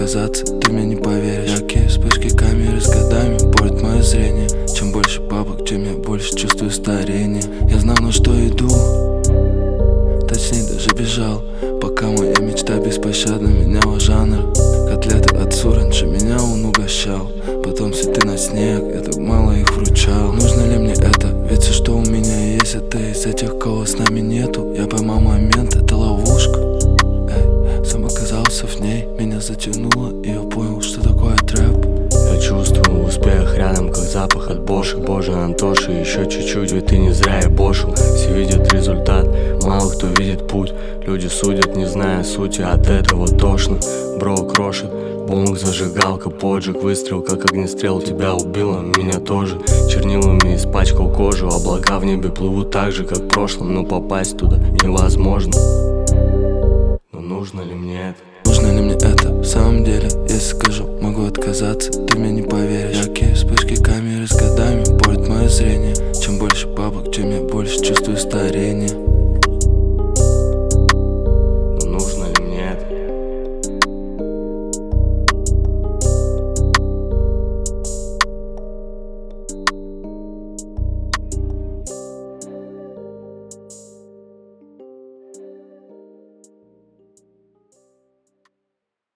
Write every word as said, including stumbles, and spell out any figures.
отказаться, ты мне не поверишь. Яркие вспышки камеры с годами портят мое зрение. Чем больше бабок, тем я больше чувствую старение. Я знал, на что иду, точнее даже бежал, пока моя мечта беспощадно меняла жанр. Котлеты от Суранжи меня он угощал, потом цветы на снег, я так мало их вручал. Нужно ли мне это? Ведь все, что у меня есть, это из этих, кого с нами нету. Я поймал момент, это ловушка. Эй, сам оказался в ней, меня затянуло, и я понял, что такое трэп. Я чувствую успех рядом, как запах от Боши. Боже, Антоши, еще чуть-чуть, ведь ты не зря и бошил. Все видят результат, мало кто видит путь. Люди судят, не зная сути, от этого тошно. Бро крошит, бонг, зажигалка, поджиг, выстрел, как огнестрел, тебя убило, меня тоже. Чернилами испачкал кожу, облака в небе плывут так же, как в прошлом, но попасть туда невозможно. Но нужно ли мне это? Нужно ли мне это? В самом деле, если скажу, могу отказаться, ты мне не поверишь. Яркие вспышки камеры с годами портят мое зрение. Чем больше бабок, тем я больше чувствую старение.